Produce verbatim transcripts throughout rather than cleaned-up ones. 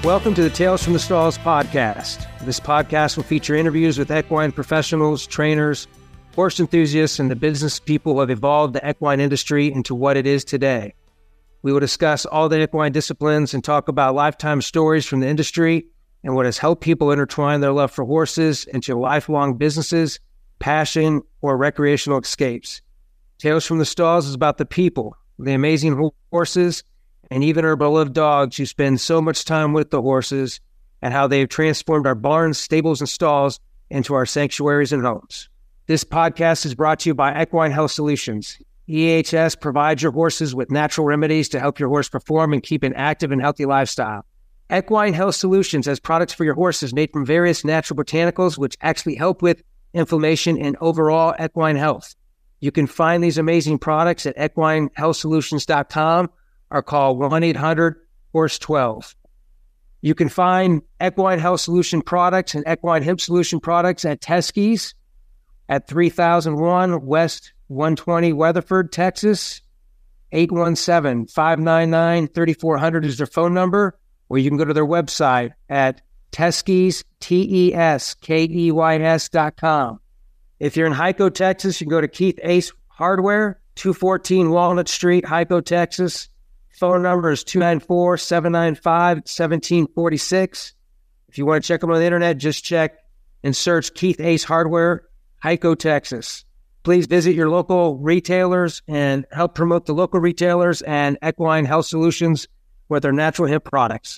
Welcome to the Tales from the Stalls podcast. This podcast will feature interviews with equine professionals, trainers, horse enthusiasts, and the business people who have evolved the equine industry into what it is today. We will discuss all the equine disciplines and talk about lifetime stories from the industry and what has helped people intertwine their love for horses into lifelong businesses, passion, or recreational escapes. Tales from the Stalls is about the people, the amazing horses, and even our beloved dogs who spend so much time with the horses, and how they've transformed our barns, stables, and stalls into our sanctuaries and homes. This podcast is brought to you by Equine Health Solutions. E H S provides your horses with natural remedies to help your horse perform and keep an active and healthy lifestyle. Equine Health Solutions has products for your horses made from various natural botanicals which actually help with inflammation and overall equine health. You can find these amazing products at equine health solutions dot com or call one eight hundred horse twelve. You can find Equine Health Solution products and Equine Hemp Solution products at Teskey's at three thousand one West one twenty Weatherford, Texas. eight one seven, five nine nine, three four zero zero is their phone number, or you can go to their website at Teskeys, T E S K E Y S dot com. If you're in Hyco, Texas, you can go to Keith Ace Hardware, two fourteen Walnut Street, Hyco, Texas. Phone number is two nine four, seven nine five, one seven four six. If you want to check them on the internet, just check and search Keith Ace Hardware, Hyco, Texas. Please visit your local retailers and help promote the local retailers and Equine Health Solutions with their natural hemp products.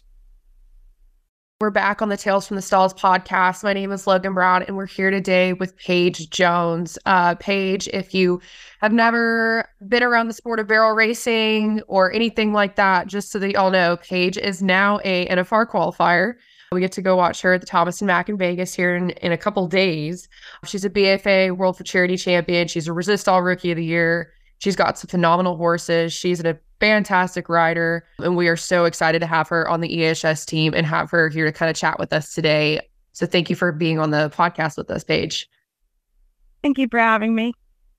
We're back on the Tales from the Stalls podcast. My name is Logan Brown, and we're here today with Paige Jones. Uh, Paige, if you have never been around the sport of barrel racing or anything like that, just so that you all know, Paige is now a N F R qualifier. We get to go watch her at the Thomas and Mack in Vegas here in, in a couple days. She's a B F A World for Charity champion. She's a Resist All Rookie of the Year. She's got some phenomenal horses. She's a fantastic rider, and we are so excited to have her on the E H S team and have her here to kind of chat with us today. So thank you for being on the podcast with us, Paige. Thank you for having me.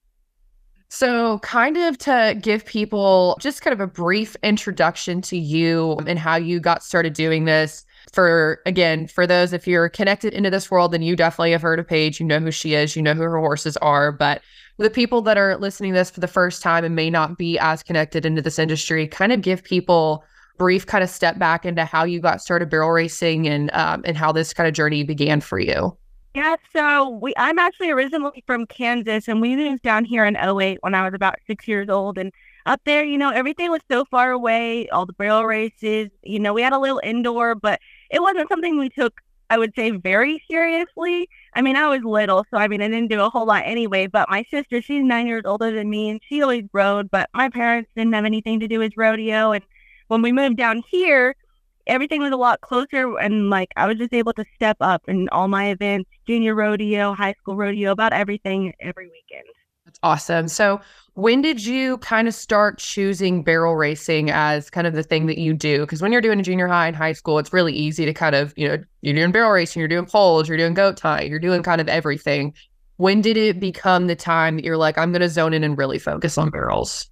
So kind of to give people just kind of a brief introduction to you and how you got started doing this. For, again, for those, if you're connected into this world, then you definitely have heard of Paige. You know who she is. You know who her horses are. But the people that are listening to this for the first time and may not be as connected into this industry, kind of give people brief kind of step back into how you got started barrel racing and um, and how this kind of journey began for you. Yeah, so we I'm actually originally from Kansas, and we moved down here in oh eight when I was about six years old. And up there, you know, everything was so far away, all the barrel races, you know, we had a little indoor, but it wasn't something we took, I would say, very seriously. I mean, I was little, so I mean, I didn't do a whole lot anyway, but my sister, she's nine years older than me, and she always rode, but my parents didn't have anything to do with rodeo. And when we moved down here, everything was a lot closer, and like I was just able to step up in all my events, junior rodeo, high school rodeo, about everything every weekend. That's awesome. So when did you kind of start choosing barrel racing as kind of the thing that you do? Because when you're doing a junior high and high school, it's really easy to kind of, you know, you're doing barrel racing, you're doing poles, you're doing goat tying, you're doing kind of everything. When did it become the time that you're like, I'm going to zone in and really focus on barrels?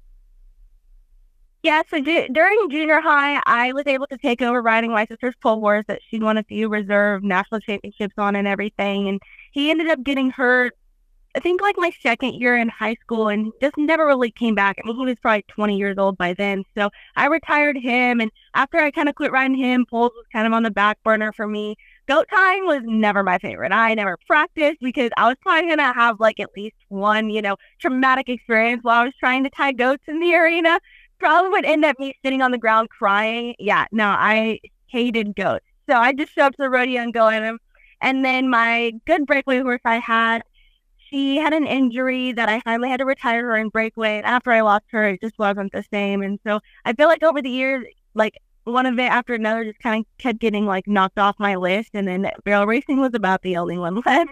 Yeah, so d- during junior high, I was able to take over riding my sister's pole horse that she'd won a few reserve national championships on and everything. And he ended up getting hurt, I think, like my second year in high school, and just never really came back. I mean, he was probably twenty years old by then. So I retired him. And after I kind of quit riding him, poles was kind of on the back burner for me. Goat tying was never my favorite. I never practiced because I was probably going to have like at least one, you know, traumatic experience while I was trying to tie goats in the arena. Probably would end up me sitting on the ground crying. Yeah, no, I hated goats. So I just showed up to the rodeo and go at them. And then my good breakaway horse I had, she had an injury that I finally had to retire her in breakaway. And after I lost her, it just wasn't the same. And so I feel like over the years, like one event after another just kind of kept getting like knocked off my list. And then barrel racing was about the only one left.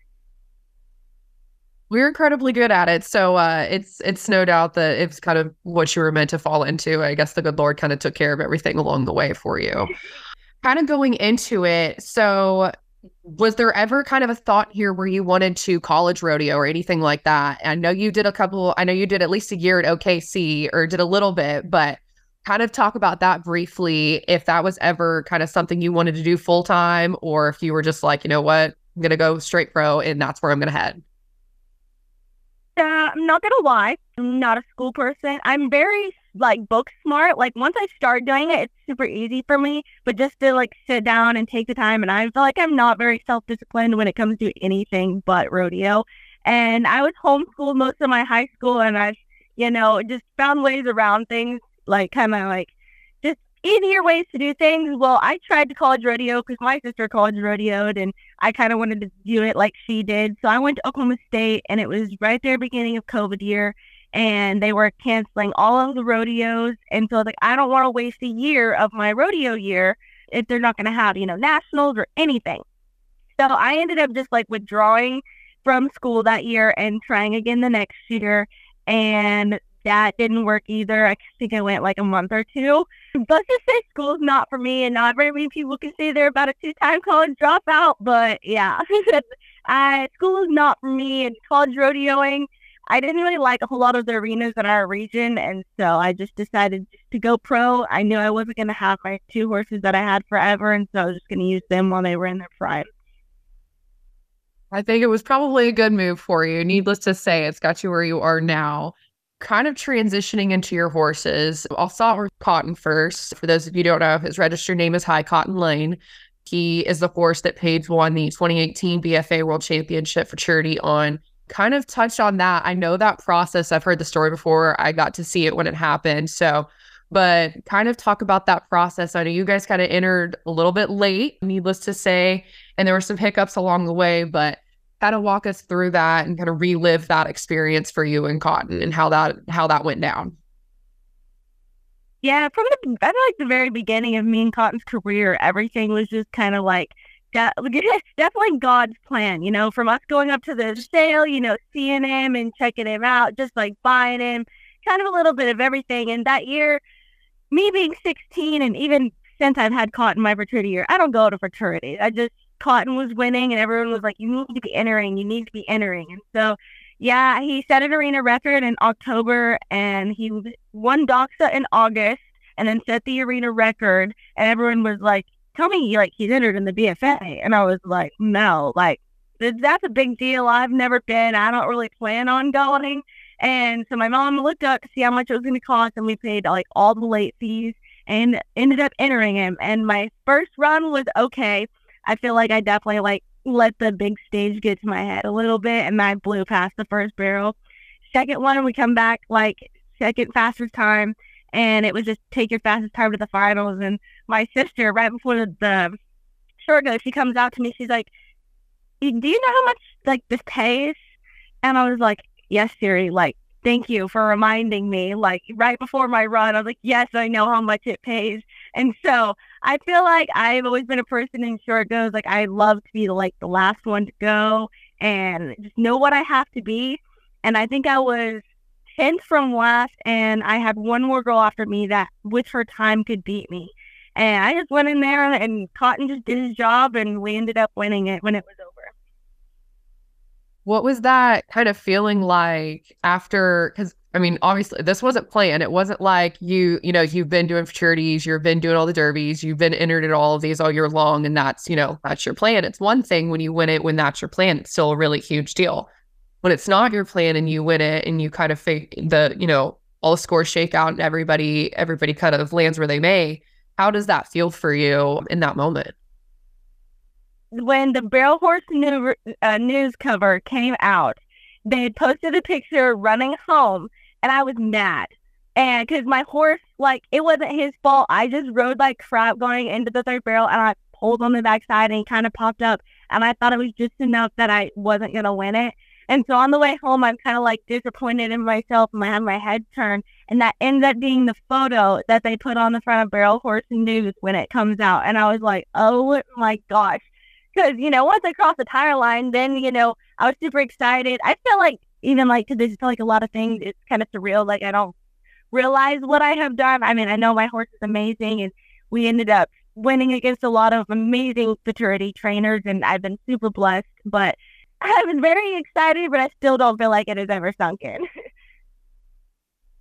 We're incredibly good at it. So uh, it's it's no doubt that it's kind of what you were meant to fall into. I guess the good Lord kind of took care of everything along the way for you. Kind of going into it, so was there ever kind of a thought here where you wanted to college rodeo or anything like that? I know you did a couple, I know you did at least a year at O K C or did a little bit, but Kind of talk about that briefly, if that was ever kind of something you wanted to do full time, or if you were just like, you know what, I'm going to go straight pro and that's where I'm going to head. Uh, I'm not going to lie. I'm not a school person. I'm very like book smart. Like once I start doing it, it's super easy for me, but just to like sit down and take the time. And I feel like I'm not very self-disciplined when it comes to anything but rodeo. And I was homeschooled most of my high school, and I, you know, just found ways around things, like kind of like just easier ways to do things. Well, I tried to college rodeo because my sister college rodeoed, and I kind of wanted to do it like she did. So I went to Oklahoma State, and it was right there beginning of COVID year, and they were canceling all of the rodeos. And so I was like, I don't want to waste a year of my rodeo year if they're not going to have, you know, nationals or anything. So I ended up just like withdrawing from school that year and trying again the next year. And that didn't work either. I think I went like a month or two. Let's just say school's not for me, and not very many people can say they're about a two-time college dropout. But yeah, I, school is not for me. And college rodeoing, I didn't really like a whole lot of the arenas in our region, and so I just decided to go pro. I knew I wasn't going to have my two horses that I had forever, and so I was just going to use them while they were in their prime. I think it was probably a good move for you. Needless to say, it's got you where you are now. Kind of transitioning into your horses. I'll start with Cotton first. For those of you who don't know, his registered name is High Cotton Lane. He is the horse that Paige won the twenty eighteen B F A World Championship Futurity on. Kind of touched on that. I know that process. I've heard the story before. I got to see it when it happened. So, but kind of talk about that process. I know you guys kind of entered a little bit late, needless to say, and there were some hiccups along the way, but kind of walk us through that and kind of relive that experience for you and Cotton and how that how that went down. Yeah, from the I feel like the very beginning of me and Cotton's career, everything was just kind of like that, definitely God's plan. You know, from us going up to the sale, you know, seeing him and checking him out, just like buying him, kind of a little bit of everything. And that year, me being sixteen, and even since I've had Cotton my fraternity year, I don't go to fraternity. I just Cotton was winning, and everyone was like, you need to be entering, you need to be entering. And so, yeah, he set an arena record in October, and he won Doxa in August, and then set the arena record, and everyone was like, tell me, like, he's entered in the B F A. And I was like, no, like, that's a big deal. I've never been. I don't really plan on going. And so my mom looked up to see how much it was going to cost, and we paid, like, all the late fees and ended up entering him. And my first run was okay. I feel like I definitely like let the big stage get to my head a little bit, and I blew past the first barrel. Second one, we come back like second fastest time, and it was just take your fastest time to the finals. And my sister, right before the, the short go, she comes out to me. She's like, do you know how much like this pays? And I was like, yes, Siri, like, thank you for reminding me. Like right before my run, I was like, yes, I know how much it pays. And so I feel like I've always been a person in short goes. Like I love to be like the last one to go and just know what I have to be. And I think I was tenth from last, and I had one more girl after me that with her time could beat me. And I just went in there, and Cotton just did his job, and we ended up winning it when it was over. What was that kind of feeling like after, because I mean, obviously this wasn't planned. It wasn't like you, you know, you've been doing fraternities, you've been doing all the derbies, you've been entered at all of these all year long. And that's, you know, that's your plan. It's one thing when you win it, when that's your plan, it's still a really huge deal. When it's not your plan and you win it and you kind of fake the, you know, all the scores shake out and everybody, everybody kind of lands where they may. How does that feel for you in that moment? When the Barrel Horse new, uh, news cover came out, they had posted a picture running home, and I was mad. And because my horse, like, it wasn't his fault. I just rode like crap going into the third barrel, and I pulled on the backside and he kind of popped up. And I thought it was just enough that I wasn't going to win it. And so on the way home, I'm kind of like disappointed in myself, and I had my head turned. And that ended up being the photo that they put on the front of Barrel Horse News when it comes out. And I was like, oh my gosh. Because, you know, once I crossed the tire line, then, you know, I was super excited. I feel like, even like to this, I feel like a lot of things, it's kind of surreal. Like, I don't realize what I have done. I mean, I know my horse is amazing, and we ended up winning against a lot of amazing futurity trainers, and I've been super blessed. But I've been very excited, but I still don't feel like it has ever sunk in.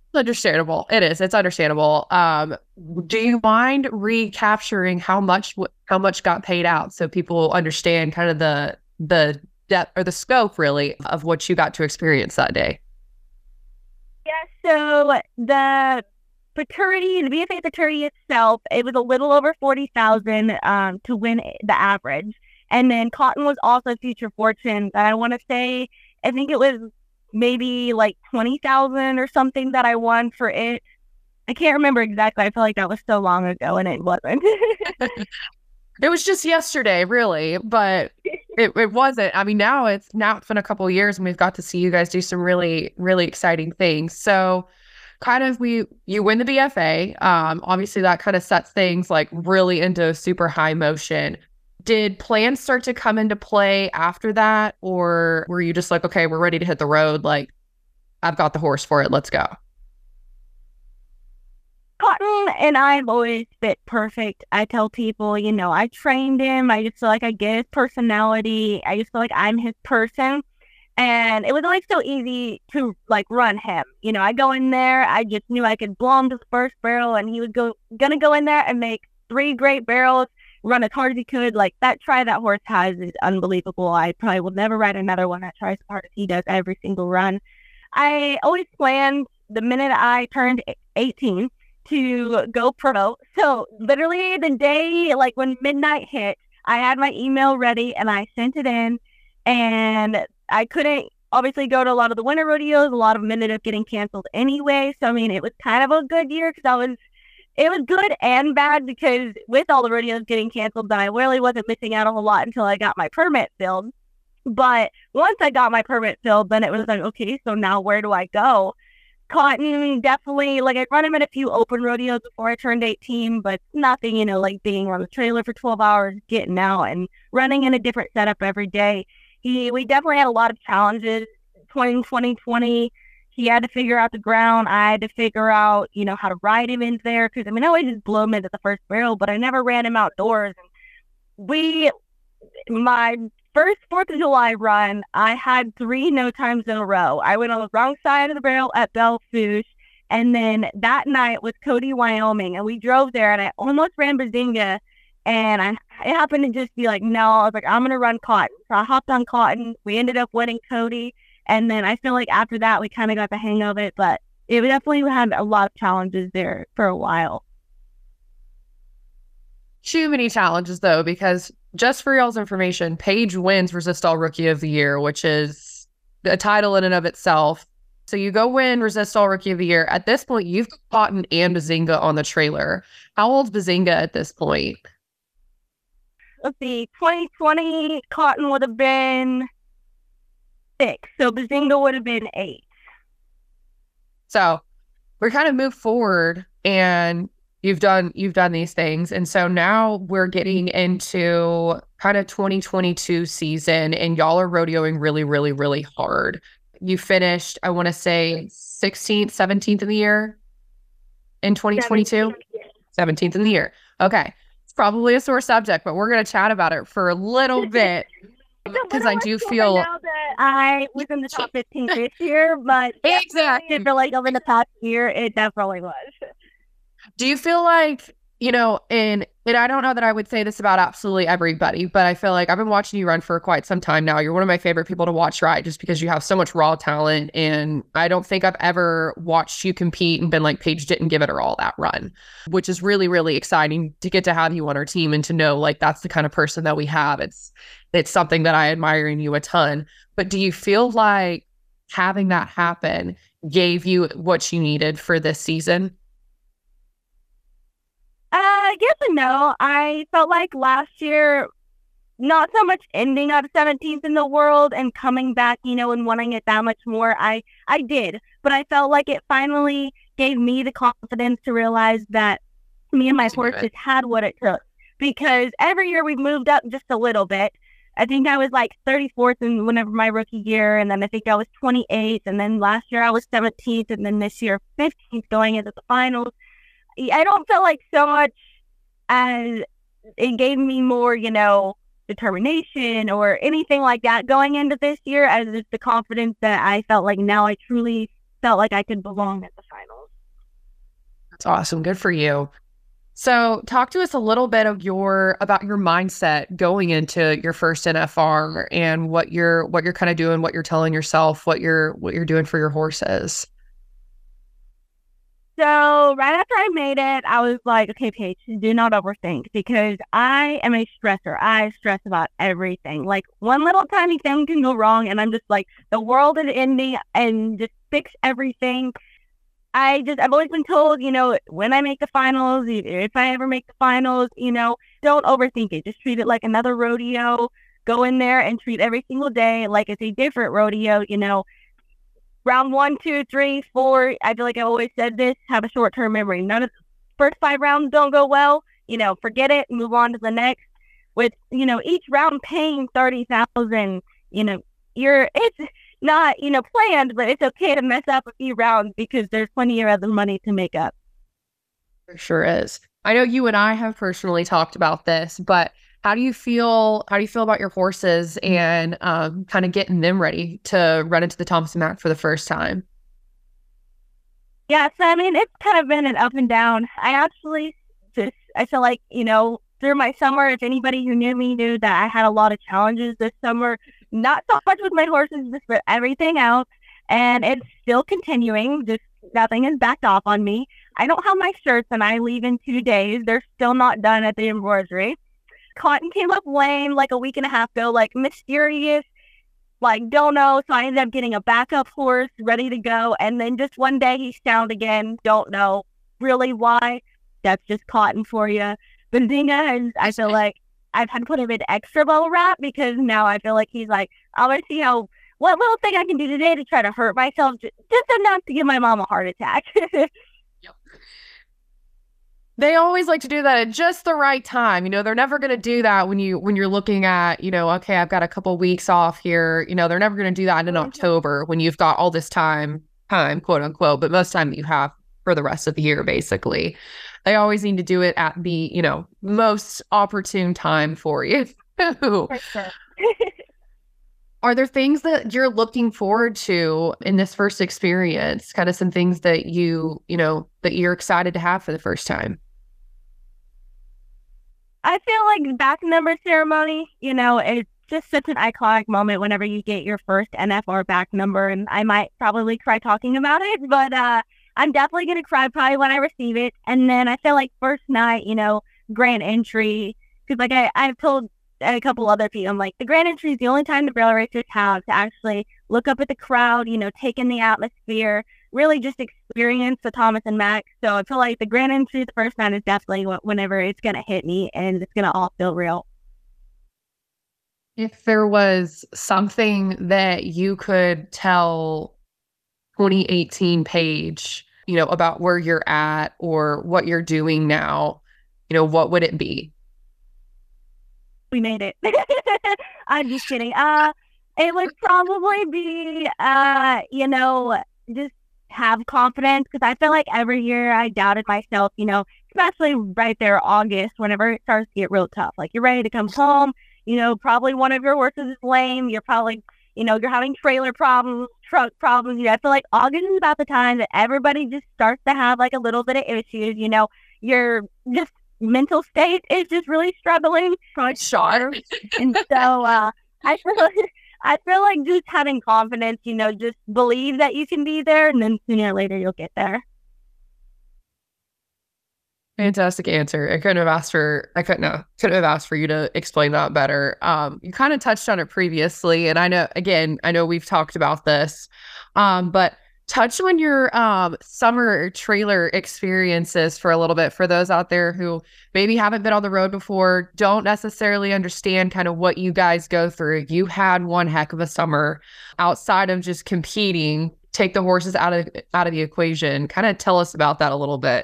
Understandable. It is. It's understandable. Um, do you mind recapturing how much how much got paid out so people understand kind of the the depth or the scope really of what you got to experience that day? Yeah. So the fraternity, the B F A fraternity itself, it was a little over forty thousand um to win the average, and then Cotton was also Future Fortune. And I want to say, I think it was maybe like twenty thousand or something that I won for it. I can't remember exactly. I feel like that was so long ago and it wasn't. It was just yesterday, really, but it, it wasn't. I mean, now it's now it's been a couple of years and we've got to see you guys do some really, really exciting things. So kind of we you win the B F A. Um, obviously that kind of sets things like really into super high motion. Did plans start to come into play after that? Or were you just like, okay, we're ready to hit the road. Like, I've got the horse for it. Let's go. Cotton and I have always fit perfect. I tell people, you know, I trained him. I just feel like I get his personality. I just feel like I'm his person. And it was always so easy to like run him. You know, I go in there. I just knew I could blow him to the first barrel and he was go gonna go in there and make three great barrels, run as hard as he could. Like that try that horse has is unbelievable. I probably will never ride another one that tries as hard as he does every single run. I always planned the minute I turned eighteen to go pro. So literally the day, like when midnight hit, I had my email ready and I sent it in, and I couldn't obviously go to a lot of the winter rodeos. A lot of them ended up getting canceled anyway. So, I mean, it was kind of a good year because I was It was good and bad because with all the rodeos getting canceled, then I really wasn't missing out a whole lot until I got my permit filled. But once I got my permit filled, then it was like, okay, so now where do I go? Cotton, definitely, like I'd run him in a few open rodeos before I turned eighteen, but nothing, you know, like being on the trailer for twelve hours, getting out and running in a different setup every day. He, we definitely had a lot of challenges. twenty twenty He had to figure out the ground. I had to figure out, you know, how to ride him in there. Because, I mean, I always just blow him into the first barrel, but I never ran him outdoors. And we, my first fourth of July run, I had three no times in a row. I went on the wrong side of the barrel at Belle Fourche. And then that night was Cody, Wyoming. And we drove there, and I almost ran Bazinga. And I, I happened to just be like, no, I was like, I'm going to run Cotton. So I hopped on Cotton. We ended up winning Cody. And then I feel like after that, we kind of got the hang of it, but it definitely had a lot of challenges there for a while. Too many challenges, though, because just for y'all's information, Paige wins Resistol Rookie of the Year, which is a title in and of itself. So you go win Resistol Rookie of the Year. At this point, you've got Cotton and Bazinga on the trailer. How old's Bazinga at this point? Let's see, twenty twenty, Cotton would have been six, so Bazinga would have been eight. So we're kind of moved forward, and you've done you've done these things, and so now we're getting into kind of twenty twenty-two season, and y'all are rodeoing really, really, really hard. You finished, I want to say, sixteenth, seventeenth in the year in twenty twenty-two? seventeenth in the year. Okay. It's probably a sore subject, but we're going to chat about it for a little bit. Because I do feel that I was in the top fifteen this year, but exactly for like over the past year, it definitely was. Do you feel like, you know, and and I don't know that I would say this about absolutely everybody, but I feel like I've been watching you run for quite some time now. You're one of my favorite people to watch ride just because you have so much raw talent, and I don't think I've ever watched you compete and been like, Paige didn't give it her all that run, which is really, really exciting to get to have you on our team and to know like that's the kind of person that we have. It's It's something that I admire in you a ton. But do you feel like having that happen gave you what you needed for this season? Uh, yes and no. I felt like last year, not so much ending up seventeenth in the world and coming back, you know, and wanting it that much more. I, I did, but I felt like it finally gave me the confidence to realize that me and my horse just had what it took. Because every year we've moved up just a little bit. I think I was like thirty-fourth in whenever my rookie year, and then I think I was twenty-eighth, and then last year I was seventeenth, and then this year fifteenth going into the finals. I don't feel like so much as it gave me more, you know, determination or anything like that going into this year, as just the confidence that I felt like now I truly felt like I could belong at the finals. It's awesome. Good for you. So talk to us a little bit of your about your mindset going into your first N F R and what you're what you're kind of doing, what you're telling yourself, what you're what you're doing for your horses. So right after I made it, I was like, okay, Paige, do not overthink, because I am a stressor. I stress about everything. Like one little tiny thing can go wrong and I'm just like, the world is ending and just fix everything. I just, I've always been told, you know, when I make the finals, if I ever make the finals, you know, don't overthink it. Just treat it like another rodeo. Go in there and treat every single day like it's a different rodeo, you know. Round one, two, three, four, I feel like I always said this, have a short-term memory. None of the first five rounds don't go well, you know, forget it, move on to the next. With, you know, each round paying thirty thousand, you know, you're, it's not, you know, planned, but it's okay to mess up a few rounds because there's plenty of other money to make up. There sure is. I know you and I have personally talked about this, but how do you feel, how do you feel about your horses and um, kind of getting them ready to run into the Thompson Mack for the first time? Yeah, so I mean, it's kind of been an up and down. I actually just, I feel like, you know, through my summer, if anybody who knew me knew that I had a lot of challenges this summer, not so much with my horses, just with everything else. And it's still continuing. Just nothing is backed off on me. I don't have my shirts and I leave in two days. They're still not done at the embroidery. Cotton came up lame like a week and a half ago, like mysterious, like don't know. So I ended up getting a backup horse ready to go. And then just one day he's down again. Don't know really why. That's just Cotton for you. Benzinga, is, I feel like I've had to put him in extra bubble wrap because now I feel like he's like, I'm going to see how, what little thing I can do today to try to hurt myself, just, just enough to give my mom a heart attack. Yep. They always like to do that at just the right time. You know, they're never going to do that when you when you're looking at, you know, okay, I've got a couple weeks off here. You know, they're never going to do that in October when you've got all this time, time, quote unquote, but most time that you have for the rest of the year, basically. They always need to do it at the, you know, most opportune time for you. For sure. Are there things that you're looking forward to in this first experience? Kind of some things that you, you know, that you're excited to have for the first time? I feel like the back number ceremony, you know, it's just such an iconic moment whenever you get your first N F R back number. And I might probably cry talking about it, but uh, I'm definitely going to cry probably when I receive it. And then I feel like first night, you know, grand entry, because like I, I've told a couple other people, I'm like, the grand entry is the only time the barrel racers have to actually look up at the crowd, you know, take in the atmosphere, really just experience the Thompson Mack. So I feel like the grand entry the first night is definitely whenever it's going to hit me and it's going to all feel real. If there was something that you could tell twenty eighteen Paige, you know, about where you're at or what you're doing now, you know, what would it be? We made it. I'm just kidding. Uh, it would probably be, uh, you know, just have confidence, because I feel like every year I doubted myself, you know, especially right there, August, whenever it starts to get real tough. Like you're ready to come home, you know, probably one of your horses is lame. You're probably, you know, you're having trailer problems, truck problems. You know, I feel like August is about the time that everybody just starts to have like a little bit of issues, you know, you're just mental state is just really struggling. Sure. And so uh, I feel like, I feel like just having confidence, you know, just believe that you can be there, and then sooner or later you'll get there. Fantastic answer. I couldn't have asked for, I couldn't have, couldn't have asked for you to explain that better. Um, you kind of touched on it previously, and I know, again, I know we've talked about this, um, but touch on your um, summer trailer experiences for a little bit for those out there who maybe haven't been on the road before, don't necessarily understand kind of what you guys go through. You had one heck of a summer outside of just competing. Take the horses out of out of the equation. Kind of tell us about that a little bit.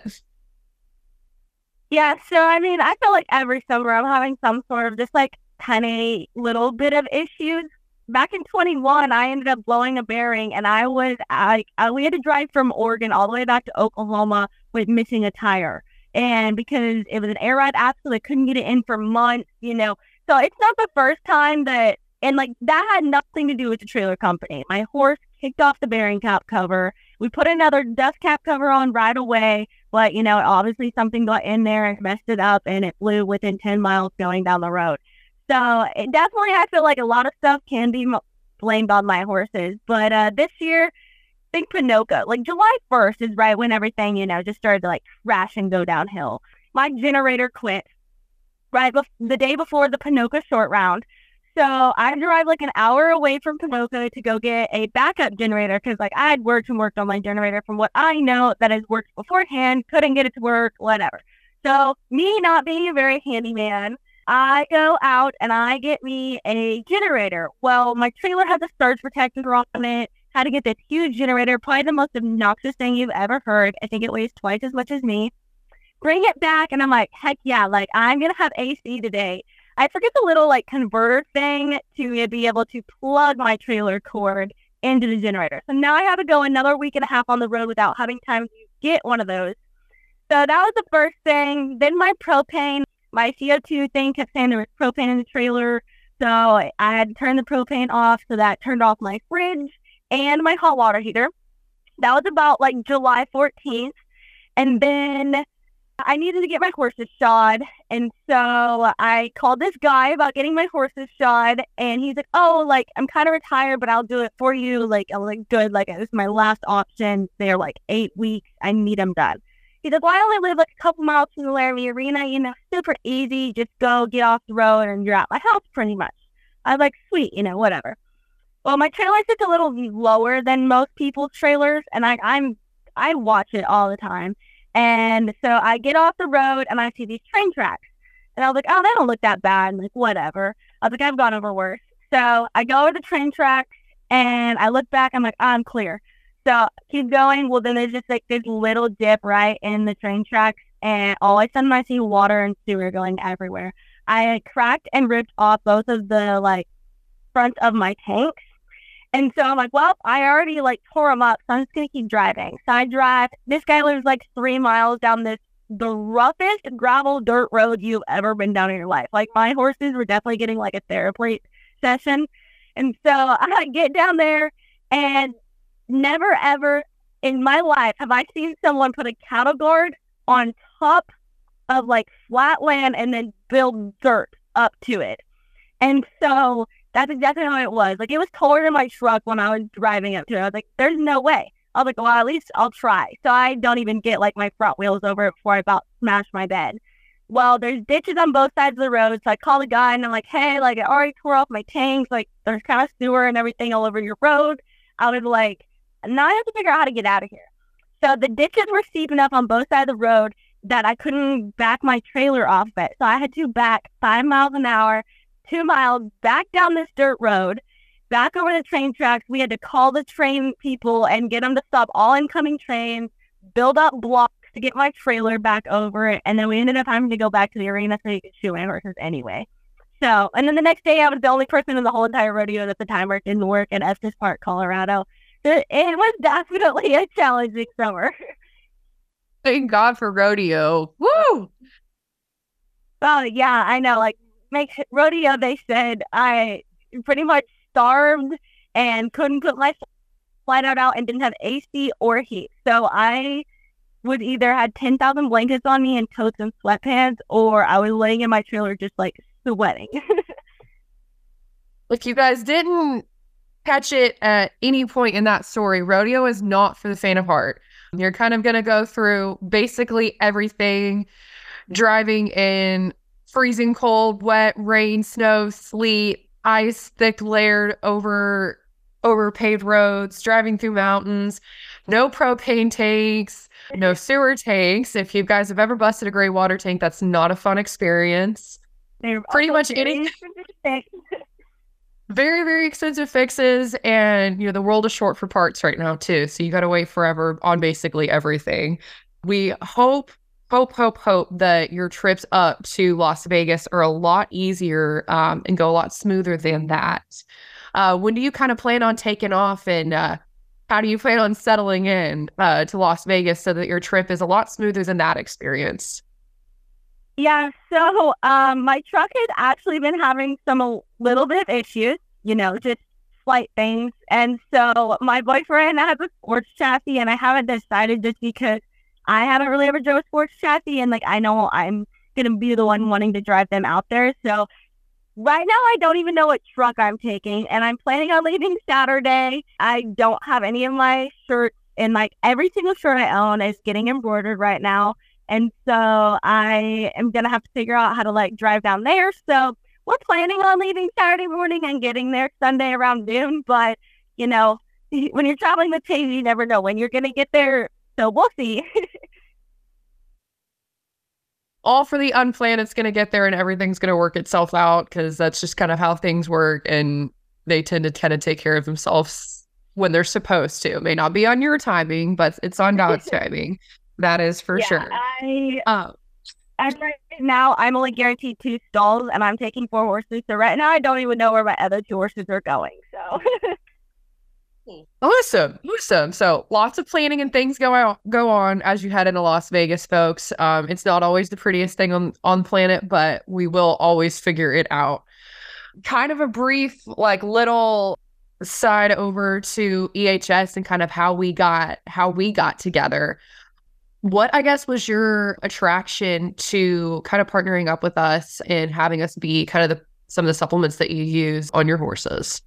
Yeah, so I mean, I feel like every summer I'm having some sort of just like tiny little bit of issues. Back in twenty-one, I ended up blowing a bearing, and I was, I, I, we had to drive from Oregon all the way back to Oklahoma with missing a tire. And because it was an air ride axle, I couldn't get it in for months, you know. So it's not the first time that, and like that had nothing to do with the trailer company. My horse kicked off the bearing cap cover. We put another dust cap cover on right away, but, you know, obviously something got in there and messed it up, and it flew within ten miles going down the road. So it definitely, I feel like a lot of stuff can be blamed on my horses. But uh, this year, I think Ponoka, like July first is right when everything, you know, just started to like crash and go downhill. My generator quit right bef- the day before the Ponoka short round. So I drive like an hour away from Ponoka to go get a backup generator because like I had worked and worked on my generator from what I know that has worked beforehand, couldn't get it to work, whatever. So me not being a very handy man, I go out and I get me a generator. Well, my trailer has a surge protector on it. Had to get this huge generator, probably the most obnoxious thing you've ever heard. I think it weighs twice as much as me. Bring it back, and I'm like, heck yeah, like I'm gonna have A C today. I forget the little like converter thing to be able to plug my trailer cord into the generator. So now I have to go another week and a half on the road without having time to get one of those. So that was the first thing. Then my propane, my C O two thing kept saying there was propane in the trailer. So I had to turn the propane off. So that turned off my fridge and my hot water heater. That was about like July fourteenth. And then I needed to get my horses shod. And so I called this guy about getting my horses shod. And he's like, oh, like, I'm kind of retired, but I'll do it for you. Like, I'm like, good. Like, this is my last option. They're like eight weeks. I need them done. He's like, well, I only live like a couple miles from the Laramie Arena. You know, super easy. Just go get off the road and you're at my house pretty much. I was like, sweet, you know, whatever. Well, my trailer sits a little lower than most people's trailers. And I, I'm, I watch it all the time. And so I get off the road and I see these train tracks. And I was like, oh, they don't look that bad. And like, whatever. I was like, I've gone over worse. So I go over the train tracks and I look back. I'm like, oh, I'm clear. So keep going. Well, then there's just like this little dip right in the train tracks. And all of a sudden I see water and sewer going everywhere. I had cracked and ripped off both of the like front of my tanks. And so I'm like, well, I already like tore them up, so I'm just going to keep driving. So I drive. This guy lives like three miles down this, the roughest gravel dirt road you've ever been down in your life. Like my horses were definitely getting like a therapy session. And so I get down there and never ever in my life have I seen someone put a cattle guard on top of like flat land and then build dirt up to it. And so that's exactly how it was. Like, it was taller than my truck when I was driving up to it. I was like, there's no way. I was like, well, at least I'll try. So I don't even get, like, my front wheels over it before I about smash my bed. Well, there's ditches on both sides of the road. So I call the guy, and I'm like, hey, like, I already tore off my tanks. Like, there's kind of sewer and everything all over your road. I was like, now I have to figure out how to get out of here. So the ditches were steep enough on both sides of the road that I couldn't back my trailer off it. So I had to back five miles an hour, two miles back down this dirt road, back over the train tracks. We had to call the train people and get them to stop all incoming trains, build up blocks to get my trailer back over it. And then we ended up having to go back to the arena so you could shoe my horses anyway. So, and then the next day I was the only person in the whole entire rodeo at the time where it didn't work in Estes Park, Colorado. So it was definitely a challenging summer. Thank God for rodeo. Woo! Oh, yeah, I know. Like, make rodeo, they said I pretty much starved and couldn't put my flight out out and didn't have A C or heat. So I would either had ten thousand blankets on me and coats and sweatpants, or I was laying in my trailer just like sweating. If you guys didn't catch it at any point in that story, rodeo is not for the faint of heart. You're kind of going to go through basically everything, driving in freezing cold, wet, rain, snow, sleet, ice, thick layered over over paved roads, driving through mountains, no propane tanks, no sewer tanks. If you guys have ever busted a gray water tank, that's not a fun experience. They're pretty much any very, very expensive fixes, and you know the world is short for parts right now too, so you gotta wait forever on basically everything. We hope Hope, hope, hope that your trips up to Las Vegas are a lot easier um, and go a lot smoother than that. Uh, when do you kind of plan on taking off, and uh, how do you plan on settling in uh, to Las Vegas so that your trip is a lot smoother than that experience? Yeah, so um, my truck has actually been having some a little bit of issues, you know, just flight things. And so my boyfriend has a sports chassis, and I haven't decided just because I haven't really ever drove a sports chassis, and like I know I'm going to be the one wanting to drive them out there. So right now, I don't even know what truck I'm taking, and I'm planning on leaving Saturday. I don't have any of my shirts, and like every single shirt I own is getting embroidered right now. And so I am going to have to figure out how to like drive down there. So we're planning on leaving Saturday morning and getting there Sunday around noon. But, you know, when you're traveling with Paige, you never know when you're going to get there. So we'll see. All for the unplanned, it's going to get there and everything's going to work itself out, because that's just kind of how things work, and they tend to kind of take care of themselves when they're supposed to. It may not be on your timing, but it's on God's timing. That is for yeah, sure. I, um, as right now, I'm only guaranteed two stalls, and I'm taking four horses. So right now, I don't even know where my other two horses are going. So awesome, awesome. So lots of planning and things go out, go on as you head into Las Vegas, folks. Um, it's not always the prettiest thing on on the planet, but we will always figure it out. Kind of a brief, like little side over to E H S and kind of how we got how we got together. What, I guess, was your attraction to kind of partnering up with us and having us be kind of the some of the supplements that you use on your horses?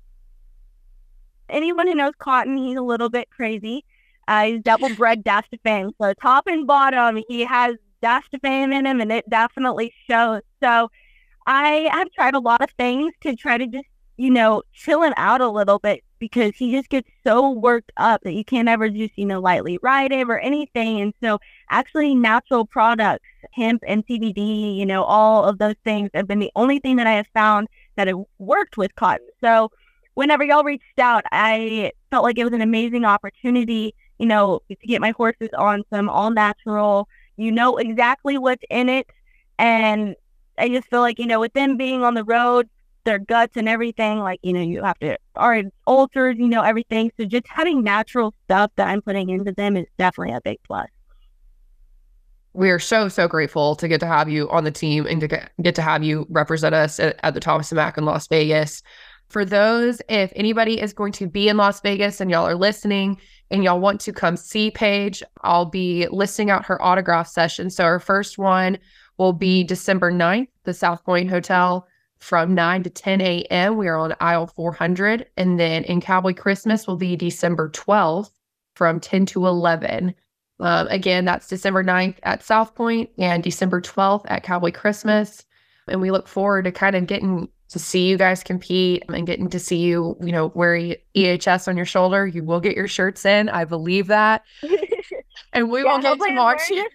Anyone who knows Cotton, he's a little bit crazy. Uh, he's double-bred Dash to Fame. So top and bottom, he has Dash to Fame in him, and it definitely shows. So I have tried a lot of things to try to just, you know, chill him out a little bit, because he just gets so worked up that you can't ever just, you know, lightly ride him or anything. And so actually natural products, hemp and C B D, you know, all of those things have been the only thing that I have found that it worked with Cotton. So whenever y'all reached out, I felt like it was an amazing opportunity, you know, to get my horses on some all natural, you know exactly what's in it. And I just feel like, you know, with them being on the road, their guts and everything, like, you know, you have to, or ulcers, you know, everything. So just having natural stuff that I'm putting into them is definitely a big plus. We are so, so grateful to get to have you on the team and to get, get to have you represent us at, at the Thomas and Mack in Las Vegas. For those, if anybody is going to be in Las Vegas and y'all are listening and y'all want to come see Paige, I'll be listing out her autograph session. So our first one will be December ninth, the South Point Hotel, from nine to ten a.m. We are on aisle four hundred. And then in Cowboy Christmas will be December twelfth from ten to eleven. Um, again, that's December ninth at South Point and December twelfth at Cowboy Christmas. And we look forward to kind of getting to see you guys compete and getting to see you, you know, wear E H S on your shoulder. You will get your shirts in. I believe that. And we yeah, will get to watch you.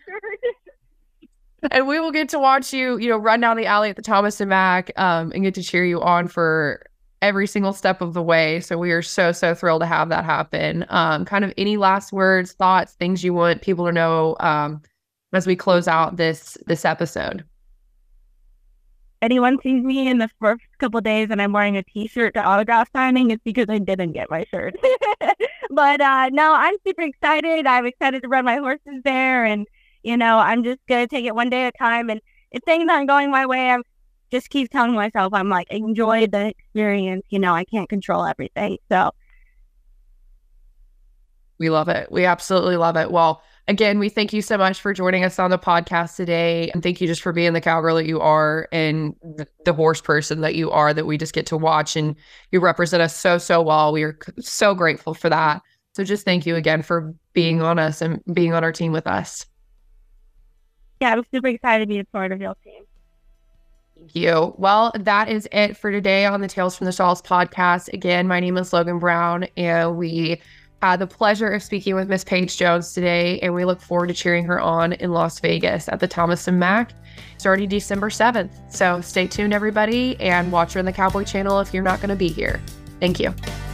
And we will get to watch you, you know, run down the alley at the Thomas and Mack um, and get to cheer you on for every single step of the way. So we are so, so thrilled to have that happen. Um, kind of any last words, thoughts, things you want people to know um, as we close out this this episode? Anyone sees me in the first couple of days and I'm wearing a t-shirt to autograph signing, it's because I didn't get my shirt. But uh, no, I'm super excited. I'm excited to run my horses there, and you know, I'm just going to take it one day at a time. And if things aren't going my way, I'm just keep telling myself, I'm like, enjoy the experience. You know, I can't control everything. So we love it. We absolutely love it. Well, again, we thank you so much for joining us on the podcast today. And thank you just for being the cowgirl that you are and the horse person that you are, that we just get to watch, and you represent us so, so well. We are so grateful for that. So just thank you again for being on us and being on our team with us. Yeah, I'm super excited to be a part of your team. Thank you. Well, that is it for today on the Tales from the Stalls podcast. Again, my name is Logan Brown, and we had the pleasure of speaking with Miss Paige Jones today, and we look forward to cheering her on in Las Vegas at the Thomas and Mack starting December seventh. So stay tuned, everybody, and watch her on the Cowboy Channel if you're not going to be here. Thank you.